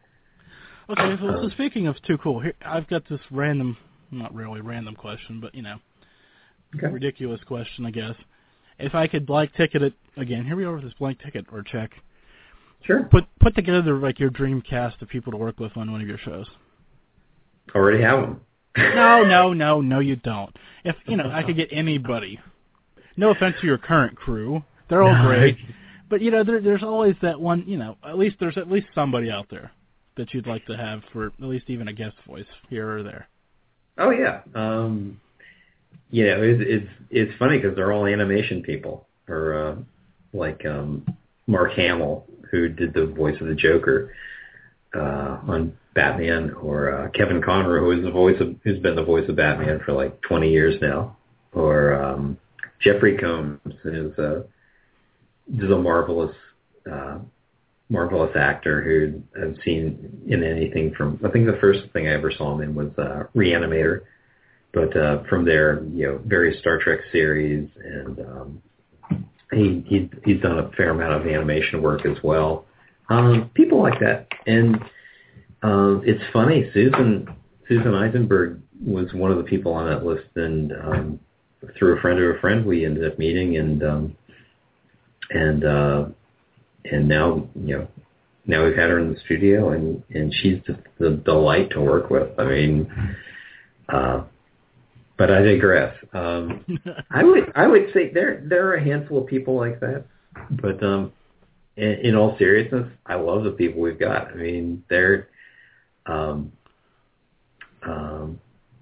Okay, so, Uh, so speaking of too cool, here I've got this random. Not really random question, but, you know, okay. ridiculous question, I guess. If I could blank ticket it, again, here we are with this blank ticket or check. Sure. Put put together, like, your dream cast of people to work with on one of your shows. Already have them. No, no, no, no, you don't. If, you know, I could get anybody. No offense to your current crew. They're all great. But, you know, there, there's always that one, you know, at least there's at least somebody out there that you'd like to have for at least even a guest voice here or there. Oh yeah, um, you know it's it's, it's funny because they're all animation people, or uh, like um, Mark Hamill, who did the voice of the Joker uh, on Batman, or uh, Kevin Conroy, who is the voice of who's been the voice of Batman for like twenty years now, or um, Jeffrey Combs, who's a is a marvelous uh, marvelous actor who I've seen in anything from, I think the first thing I ever saw him in was uh, Reanimator, but uh, from there, you know, various Star Trek series, and um, he, he he's done a fair amount of animation work as well. Um, people like that, and um, it's funny. Susan Susan Eisenberg was one of the people on that list, and um, through a friend of a friend, we ended up meeting, and um, and. Uh, And now, you know, now we've had her in the studio, and, and she's just the delight to work with. I mean, uh, but I digress. Um, I would I would say there there are a handful of people like that, but um, in, in all seriousness, I love the people we've got. I mean, they're um, um,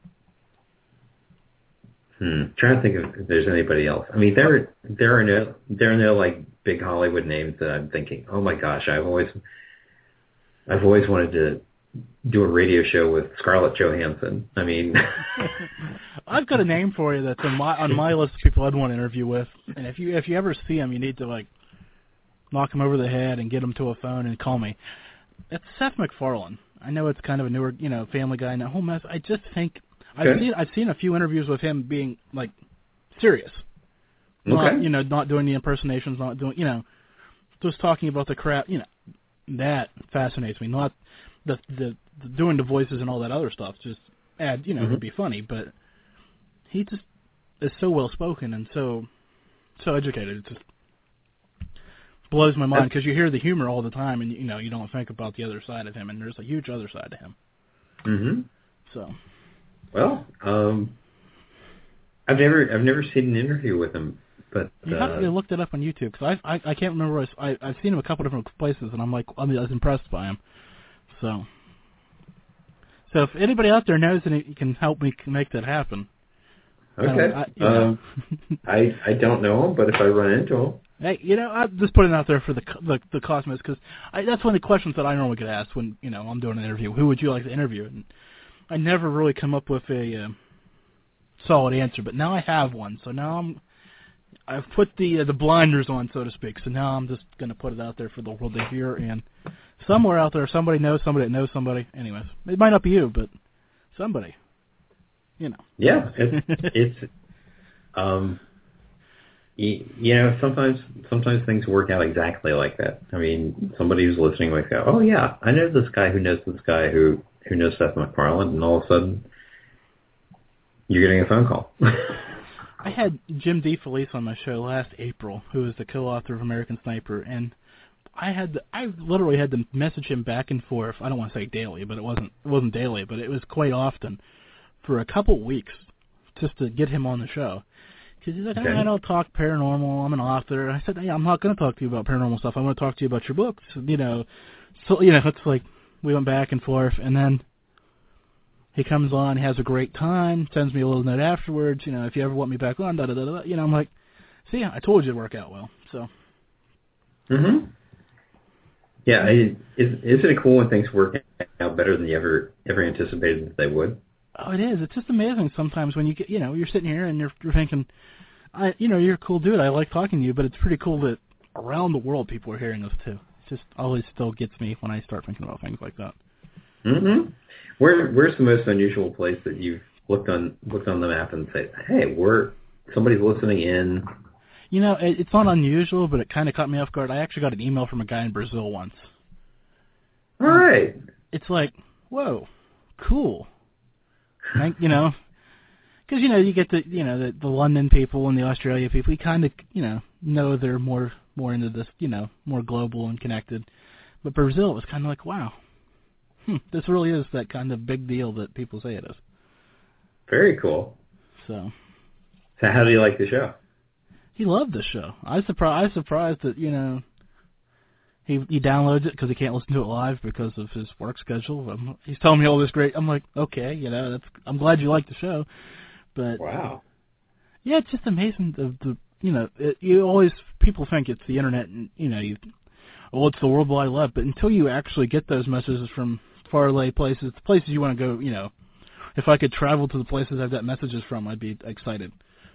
hmm, trying to think if there's anybody else. I mean, there there are no there are no like big Hollywood names that I'm thinking, oh my gosh, I've always I've always wanted to do a radio show with Scarlett Johansson. I mean, I've got a name for you that's on my on my list of people I'd want to interview with. And if you if you ever see him, you need to like knock him over the head and get him to a phone and call me. It's Seth MacFarlane. I know it's kind of a newer, you know, Family Guy and that whole mess. I just think I've okay. seen I've seen a few interviews with him being like serious. Okay. Not, you know, not doing the impersonations, not doing, you know, just talking about the crap, you know, that fascinates me. Not the, the, the doing the voices and all that other stuff. Just add, you know, mm-hmm. It'd be funny, but he just is so well spoken and so so educated. It just blows my mind because you hear the humor all the time, and you know, you don't think about the other side of him, and there's a huge other side to him. Mm-hmm. So, well, um, I've never I've never seen an interview with him. But you uh, have to look that up on YouTube because I, I I can't remember. Where I, I've seen him a couple different places, and I'm like I, mean, I was impressed by him. So, so if anybody out there knows and he can help me make that happen. Okay. I, you know. um, I I don't know him, but if I run into him, hey, you know, I'm just putting it out there for the the, the cosmos because that's one of the questions that I normally get asked when you know I'm doing an interview. Who would you like to interview? And I never really come up with a uh, solid answer, but now I have one. So now I'm. I've put the uh, the blinders on, so to speak. So now I'm just going to put it out there for the world to hear. And somewhere out there, somebody knows somebody that knows somebody. Anyways, it might not be you, but somebody. You know. Yeah, it's, it's um, you, you know, sometimes sometimes things work out exactly like that. I mean, somebody who's listening might go, "Oh yeah, I know this guy who knows this guy who who knows Seth MacFarlane," and all of a sudden, you're getting a phone call. I had Jim DeFelice on my show last April, who is the co-author of American Sniper, and I had to, I literally had to message him back and forth. I don't want to say daily, but it wasn't it wasn't daily, but it was quite often for a couple weeks just to get him on the show. Because he's like, Okay. I don't talk paranormal. I'm an author. I said, hey, I'm not going to talk to you about paranormal stuff. I want to talk to you about your books. You know, so you know, it's like we went back and forth, and then he comes on, he has a great time, sends me a little note afterwards. You know, if you ever want me back on, da da da da. You know, I'm like, see, I told you it'd work out well. So. Mm-hmm. Yeah, I, is, isn't it cool when things work out better than you ever ever anticipated that they would? Oh, it is. It's just amazing sometimes when you get, you know, you're sitting here and you're, you're thinking, I, you know, you're a cool dude. I like talking to you, but it's pretty cool that around the world people are hearing us too. It just always still gets me when I start thinking about things like that. Mm-hmm. Where where's the most unusual place that you've looked on looked on the map and said, hey, we're somebody's listening in? You know, it, it's not unusual, but it kind of caught me off guard. I actually got an email from a guy in Brazil once. All right. It's like, whoa, cool. Thank, you know, because, you know, you get the, you know, the, the London people and the Australia people, you kind of, you know, know they're more, more into this, you know, more global and connected. But Brazil was kind of like, wow, hmm, this really is that kind of big deal that people say it is. Very cool. So. So how do you like the show? He loved the show. I was surprised, I was surprised that, you know, he he downloads it because he can't listen to it live because of his work schedule. I'm, he's telling me all this great. I'm like, okay, you know, that's. I'm glad you like the show, but wow, yeah, it's just amazing. The the you know, it, you always people think it's the internet, and you know, you well, it's the world wide web, but until you actually get those messages from far away places, the places you want to go, you know, if I could travel to the places I've got messages from, I'd be excited.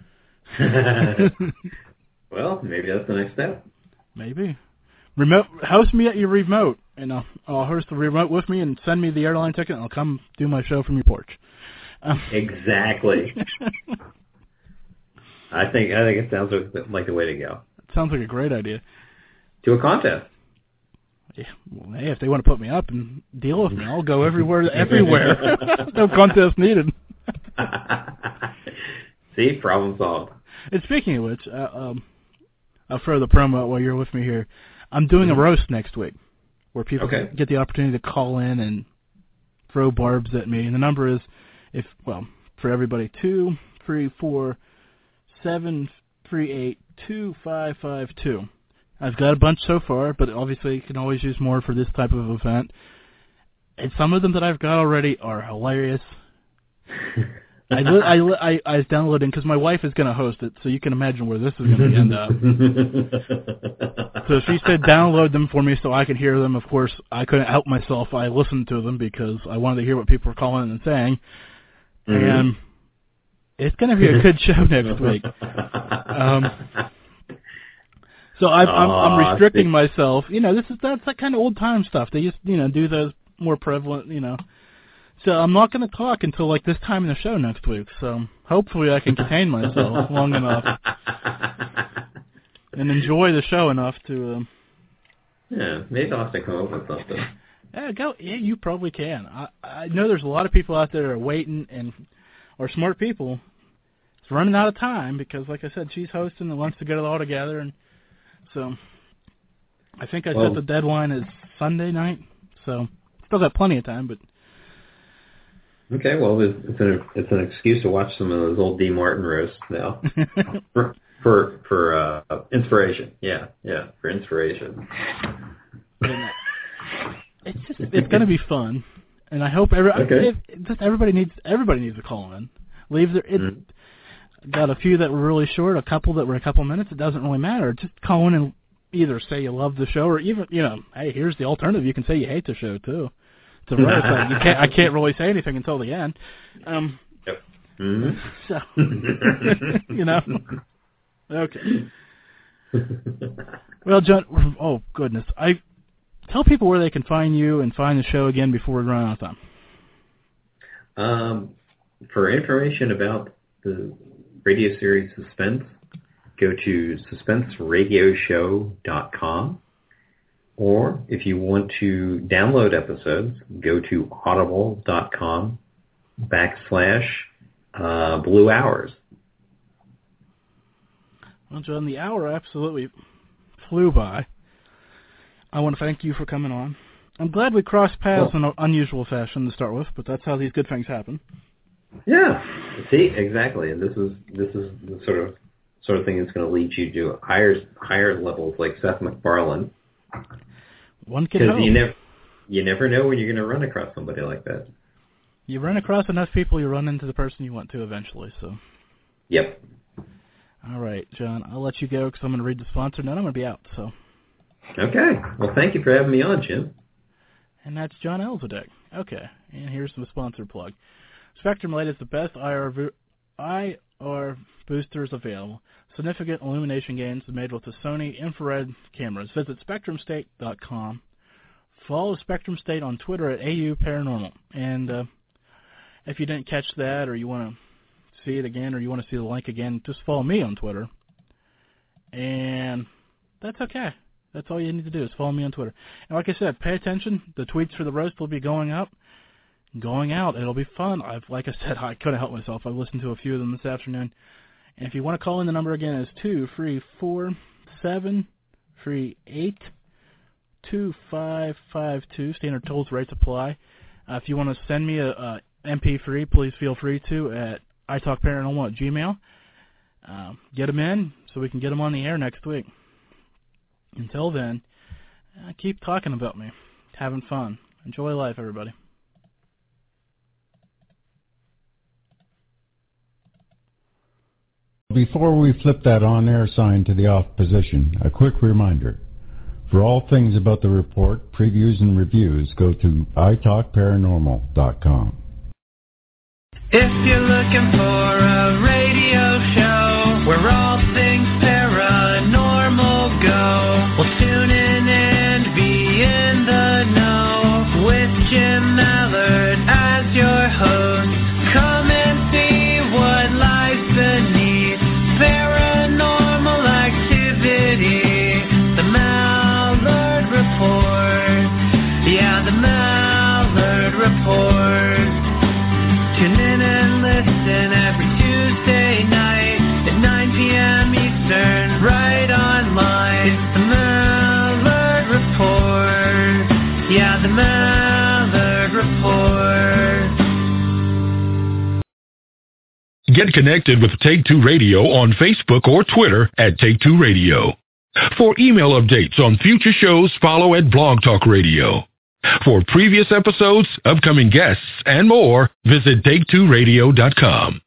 Well, maybe that's the next step. Maybe. Remote, host me at your remote, and I'll, I'll host the remote with me and send me the airline ticket, and I'll come do my show from your porch. Um, exactly. I think I think it sounds like the way to go. It sounds like a great idea. Do a contest. Yeah, well, hey, if they want to put me up and deal with me, I'll go everywhere, everywhere. No contest needed. See, problem solved. And speaking of which, uh, um, I'll throw the promo out while you're with me here. I'm doing a roast next week where people okay. get the opportunity to call in and throw barbs at me. And the number is, if well, for everybody, two, three, four, seven, three, eight, two, five, five, two. I've got a bunch so far, but obviously you can always use more for this type of event. And some of them that I've got already are hilarious. I, li- I, li- I, I was downloading because my wife is going to host it, so you can imagine where this is going to end up. So she said download them for me so I could hear them. Of course, I couldn't help myself. I listened to them because I wanted to hear what people were calling and saying. Mm-hmm. And it's going to be a good show next week. Um, so I've, I'm, I'm restricting myself. You know, this is that's that kind of old time stuff. They used, you know, do those more prevalent, you know. So I'm not going to talk until like this time in the show next week. So hopefully I can contain myself long enough and enjoy the show enough to. Um, yeah, maybe I'll have to come up with something. Yeah, go. Yeah, you probably can. I I know there's a lot of people out there that are waiting and are smart people. It's running out of time because, like I said, she's hosting and wants to get it all together, and so I think I well, set the deadline as Sunday night. So still got plenty of time, but. Okay, well, it's an it's an excuse to watch some of those old D. Martin roasts now for for, for uh, inspiration. Yeah, yeah, for inspiration. It's just it's going to be fun, and I hope every okay. it, it, just everybody needs everybody needs to call in. Leave their it. Mm-hmm. Got a few that were really short, a couple that were a couple minutes. It doesn't really matter. Just call in and either say you love the show, or even you know, hey, here's the alternative. You can say you hate the show too. To roast, like you can't. I can't really say anything until the end. Um, yep. Mm-hmm. So, you know. Okay. Well, John. Oh goodness. I tell people where they can find you and find the show again before we run out of time. Um, for information about the radio series Suspense, go to suspense radio show dot com. Or if you want to download episodes, go to audible.com backslash uh, blue hours. Well, John, the hour absolutely flew by. I want to thank you for coming on. I'm glad we crossed paths well, in an unusual fashion to start with, but that's how these good things happen. Yeah. See, exactly. And this is this is the sort of sort of thing that's going to lead you to higher higher levels like Seth MacFarlane. One could hope. You never you never know when you're going to run across somebody like that. You run across enough people, you run into the person you want to eventually. So. Yep. All right, John. I'll let you go because I'm going to read the sponsor, and then I'm going to be out. So. Okay. Well, thank you for having me on, Jim. And that's John Elzadek. Okay. And here's some sponsor plug. Spectrum Light is the best I R, vo- I R boosters available. Significant illumination gains made with the Sony infrared cameras. Visit spectrum state dot com. Follow Spectrum State on Twitter at A U Paranormal. And uh, if you didn't catch that or you want to see it again or you want to see the link again, just follow me on Twitter. And that's okay. That's all you need to do is follow me on Twitter. And like I said, pay attention. The tweets for the roast will be going up, going out. It'll be fun. I've, like I said, I couldn't help myself. I've listened to a few of them this afternoon. And if you want to call in, the number again is two three four seven three eight two five five two. Standard tolls rates apply. Uh, if you want to send me a, a M P three, please feel free to at I talk paranormal at gmail. Uh, get them in so we can get them on the air next week. Until then, uh, keep talking about me. Having fun. Enjoy life, everybody. Before we flip that on-air sign to the off position, a quick reminder. For all things about the report, previews, and reviews, go to I talk paranormal dot com. If you're looking for a radio show where all things paranormal go, well, tune in and be in the know with Jim Mallard as your host. Come and see what lies beneath paranormal activity. The Mallard Report. Yeah, the Mallard Report. Tune in and listen every Tuesday night at nine p.m. Eastern, right online. It's the Mallard Report. Yeah, the Mallard Report. Get connected with Take Two Radio on Facebook or Twitter at Take Two Radio. For email updates on future shows, follow at Blog Talk Radio. For previous episodes, upcoming guests, and more, visit take two radio dot com.